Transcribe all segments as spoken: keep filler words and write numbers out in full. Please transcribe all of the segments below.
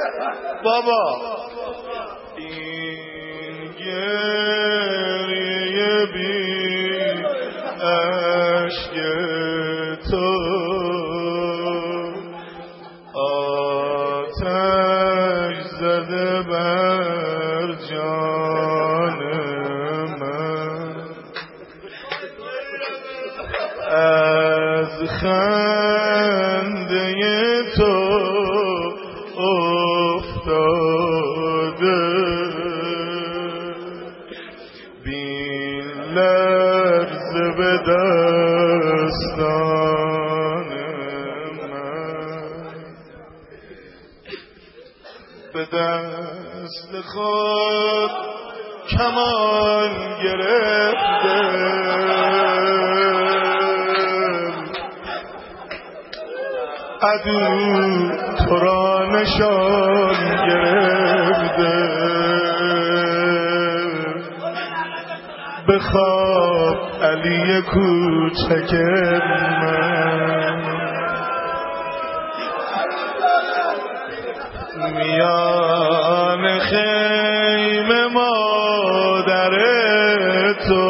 بابا این گریه بی عشق تو آتش زده بر جان من از خنده تو افتاده بی لرزه به دستان من به دست خود کمان گرفته عدو تو را نشان گرفته بخواب علی کوچک من میان خیمه مادر تو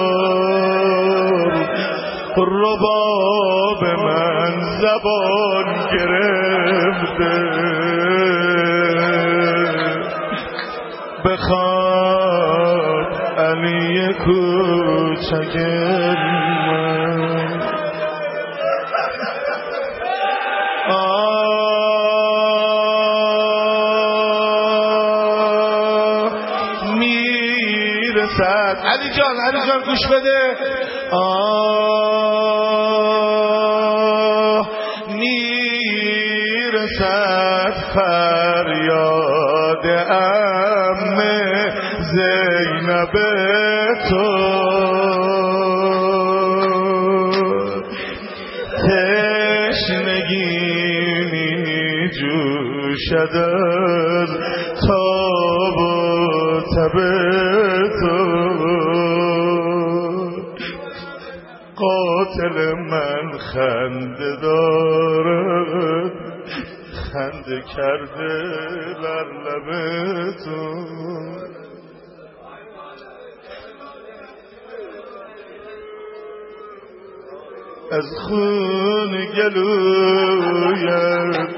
رباب من زبان گرفته بخواب علی کوچک من آه میرسد علی جان علی جان گوش بده آه میرسد فریاد عمه زینب تو تشنگی می جوشد از تاب و تب تو قاتل من خنده دارد خنده کرده بر لب تو از خون گلویت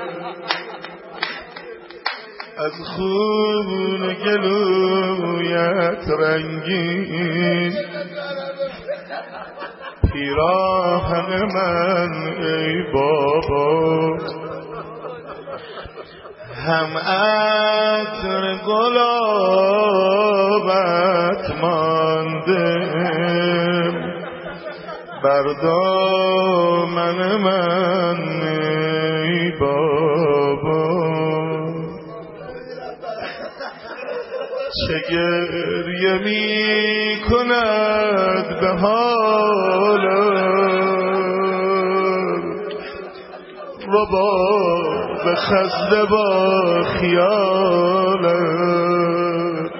از خون گلویت رنگین پیراهن من ای بابا هم عطر گلابت مانده بر دامن من ای بابا چه گریه می کند به حالم رباب خزده با خیالم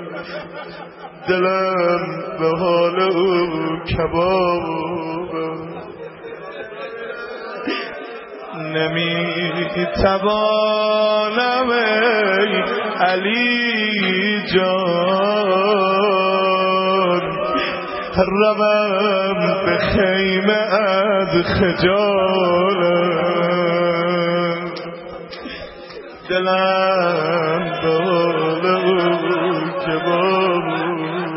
دلم به حال او کبابم نمی توانم ای علی جان روم به خیمه از خجالم دلم به حال او کبابم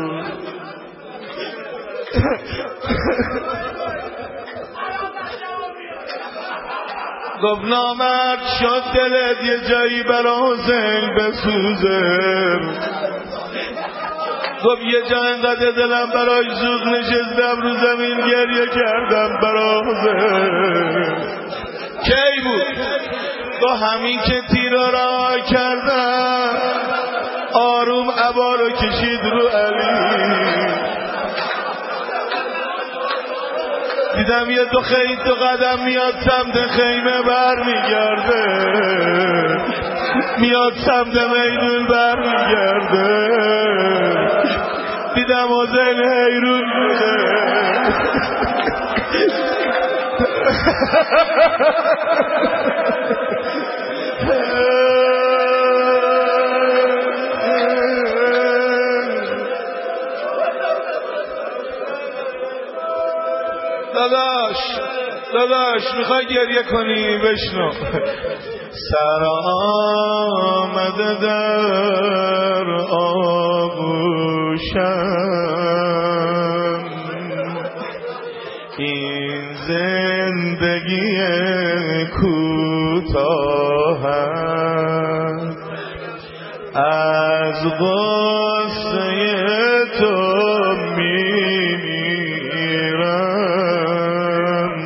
گفت نامرد شد دلت یه جایی برا حسین بسوزه گفت یه جا انقدر دلم برای سوز نشستم رو زمین گریه کردم برا حسین کی بود؟ گفت همین که تیرا را کردم آروم عبا رو کشید رو علی دیدم یه دو خیلی دو قدم میاد سمت خیمه بر میگرده میاد سمت میدون بر میگرده دیدم حسین حیرون بوده داداش میخوای گریه کنی بشنو. سر آمده در آغوشم این زندگی کوتاه از غصه تو میمیرم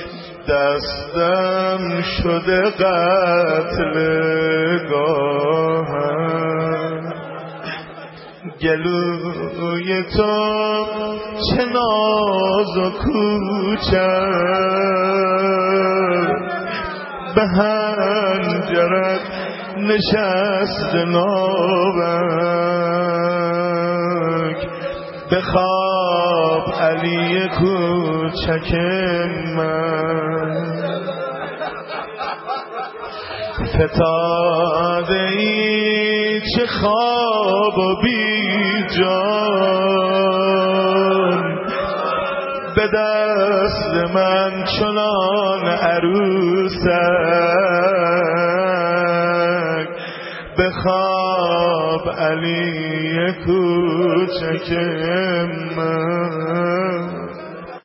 دستم شده قتل گاهم گلوی تو چه ناز و کوچک به حنجرت نشست نابک بخواب علی کوچک من فتاده ای چه خواب و بی جان به دست من چنان عروسک بخواب علی کوچک من